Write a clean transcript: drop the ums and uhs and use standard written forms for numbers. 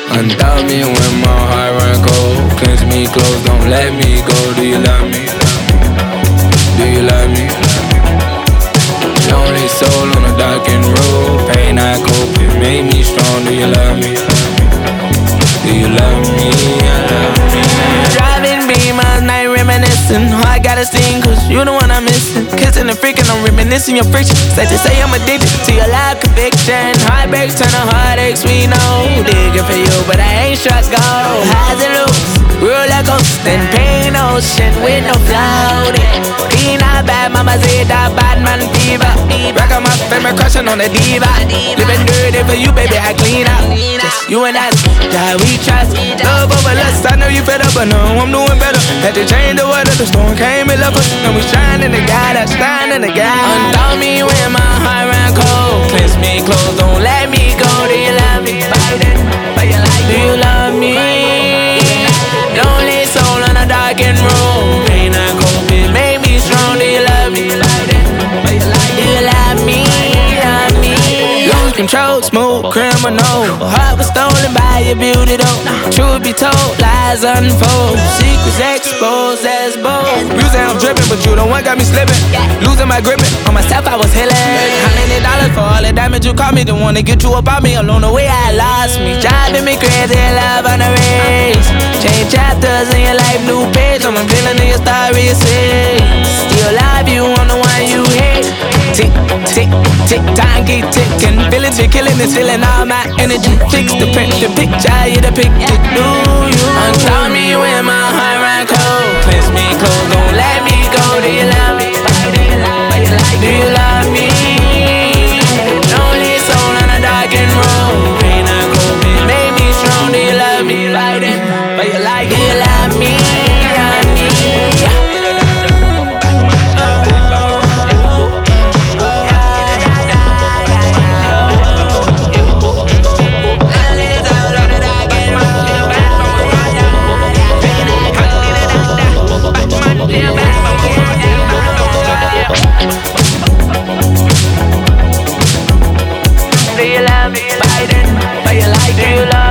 Undoubt me when my heart run cold. Cleanse me close, don't let me go. Do you love me? Do you love me? Lonely soul on a darkened road. Pain I cope, it made me strong. Do you love me? Do you love me? I love me. Driving Beamers, night reminiscing. Oh, I gotta sing, cause you the one I'm missing. Kissing and freaking, I'm reminiscing your friction. Said to say I'm addicted to your live conviction. Heartbreaks turn to heartaches, we know. Digging for you, but I ain't struck gold. Highs and lows, roller coaster, pain ocean with no floating. Be not bad, mama said that bad man fever. Rock on my favorite crushing on the diva. Living dirty for you, baby, I clean up. Just you and us, that we trust. Love over lust, I know you fed up, but no, I'm doing better. Had to change the weather, the storm came and left us. Now we shining together, standing together. Undoubt me when my heart ran cold. Cleanse me close, don't let me go. Do you love me? Do you love me? Lonely soul on a darkened road. Pain and cold, it made me strong. Do you love me? Do you love me? Love me? Lose control, smooth criminal. Heart was stolen by your beauty though. Truth be told, lies unfold. Secrets exposed as bold. You say I'm dripping, but you the one got me slipping. Losing my gripping, on myself I was healing. $100 for all the damage you caused me. Don't wanna get you up on me, along the way I lost me. Driving me crazy, love on the race. Change chapters in your life, new page. I'm feeling in your story, say. Still love you, I'm the one you hate. Tick, tick, tick, time keep ticking. Feelings you're killing is feeling all my energy. Fix the print, the picture, you the picture. Do you? Undoubt me when my heart ran cold. Cleanse me close, don't let me go. Do you love me? Do you love me? Lonely soul on a darkened road. Pain and cold, it made me strong. Do you love me? But you like it. Do you love me? Love me? Do you love me? But you like, do you love